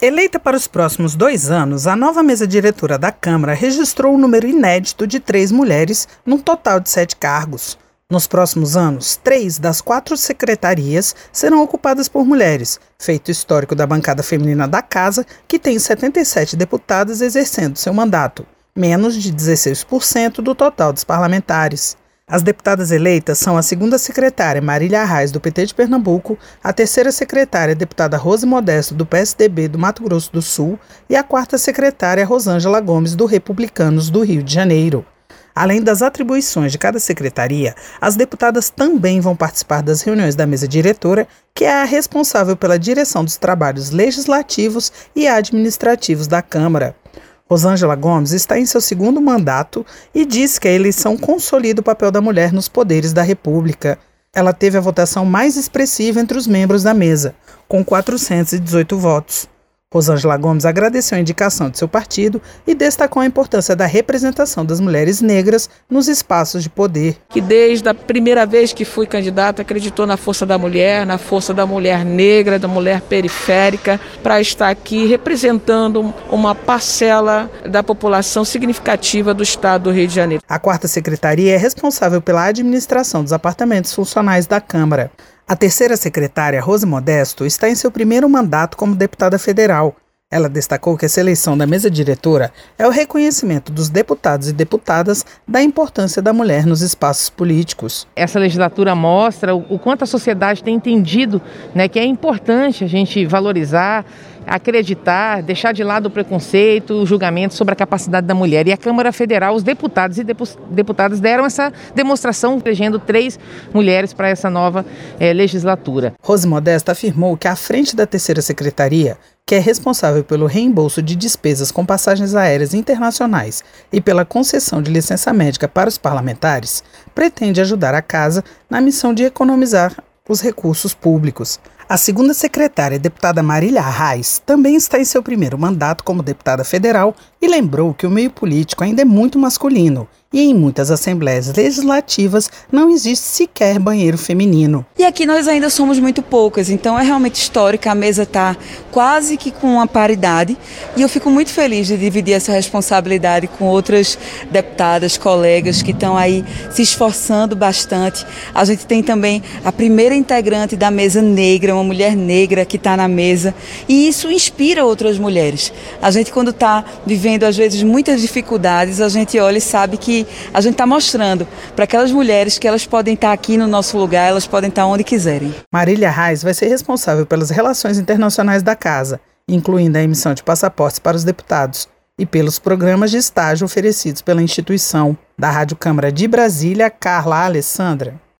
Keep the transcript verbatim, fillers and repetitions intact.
Eleita para os próximos dois anos, a nova mesa diretora da Câmara registrou um número inédito de três mulheres, num total de sete cargos. Nos próximos anos, três das quatro secretarias serão ocupadas por mulheres, feito histórico da bancada feminina da Casa, que tem setenta e sete deputadas exercendo seu mandato, menos de dezesseis por cento do total dos parlamentares. As deputadas eleitas são a segunda secretária Marília Arraes, do P T de Pernambuco, a terceira secretária, deputada Rose Modesto, do P S D B do Mato Grosso do Sul, e a quarta secretária, Rosângela Gomes, do Republicanos do Rio de Janeiro. Além das atribuições de cada secretaria, as deputadas também vão participar das reuniões da mesa diretora, que é a responsável pela direção dos trabalhos legislativos e administrativos da Câmara. Rosângela Gomes está em seu segundo mandato e diz que a eleição consolida o papel da mulher nos poderes da República. Ela teve a votação mais expressiva entre os membros da mesa, com quatrocentos e dezoito votos. Rosângela Gomes agradeceu a indicação de seu partido e destacou a importância da representação das mulheres negras nos espaços de poder. Que desde a primeira vez que fui candidata acreditou na força da mulher, na força da mulher negra, da mulher periférica, para estar aqui representando uma parcela da população significativa do estado do Rio de Janeiro. A quarta secretaria é responsável pela administração dos apartamentos funcionais da Câmara. A terceira secretária, Rose Modesto, está em seu primeiro mandato como deputada federal. Ela destacou que essa eleição da mesa diretora é o reconhecimento dos deputados e deputadas da importância da mulher nos espaços políticos. Essa legislatura mostra o quanto a sociedade tem entendido, né, que é importante a gente valorizar, acreditar, deixar de lado o preconceito, o julgamento sobre a capacidade da mulher. E a Câmara Federal, os deputados e deputadas deram essa demonstração, elegendo três mulheres para essa nova eh, legislatura. Rose Modesto afirmou que à frente da terceira secretaria, que é responsável pelo reembolso de despesas com passagens aéreas internacionais e pela concessão de licença médica para os parlamentares, pretende ajudar a Casa na missão de economizar os recursos públicos. A segunda secretária, deputada Marília Arraes, também está em seu primeiro mandato como deputada federal e lembrou que o meio político ainda é muito masculino e em muitas assembleias legislativas não existe sequer banheiro feminino. E aqui nós ainda somos muito poucas, então é realmente histórica, a mesa está quase que com uma paridade e eu fico muito feliz de dividir essa responsabilidade com outras deputadas, colegas que estão aí se esforçando bastante. A gente tem também a primeira integrante da mesa negra, uma mulher negra que está na mesa, e isso inspira outras mulheres. A gente, quando está vivendo às vezes muitas dificuldades, a gente olha e sabe que a gente está mostrando para aquelas mulheres que elas podem estar aqui no nosso lugar, elas podem estar onde quiserem. Marília Arraes vai ser responsável pelas relações internacionais da Casa, incluindo a emissão de passaportes para os deputados e pelos programas de estágio oferecidos pela instituição. Da Rádio Câmara de Brasília, Carla Alessandra.